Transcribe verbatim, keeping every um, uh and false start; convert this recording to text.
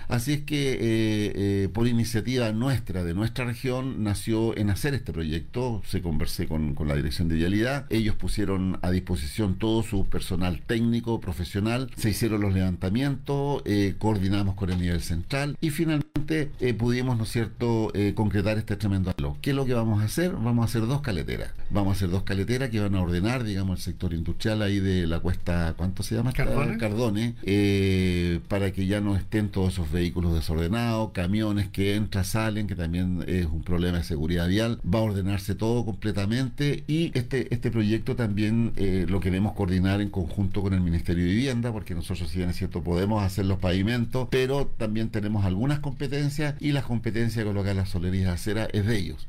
Así es que eh, eh, por iniciativa nuestra, de nuestra región, nació en hacer este proyecto. Se conversé con, con la Dirección de Vialidad, ellos pusieron a disposición todo su personal técnico, profesional, se hicieron los levantamientos, eh, coordinamos con el nivel central y finalmente eh, pudimos, ¿no es cierto?, eh, concretar este tremendo algo. ¿Qué es lo que vamos a hacer? Vamos a hacer dos caleteras. Vamos a hacer dos caleteras que van a ordenar, digamos, el sector industrial ahí de la cuesta, ¿cuánto se llama? Cardone. Cardone, eh, para que ya no estén todos esos vehículos desordenados, camiones que entran, salen, que también es un problema de seguridad vial. Va a ordenarse todo completamente y este, este proyecto también eh, lo queremos coordinar en conjunto con el Ministerio de Vivienda, porque nosotros, si bien es cierto, podemos hacer los pavimentos, pero también tenemos algunas competencias y las competencias de colocar las solerías de acera es de ellos.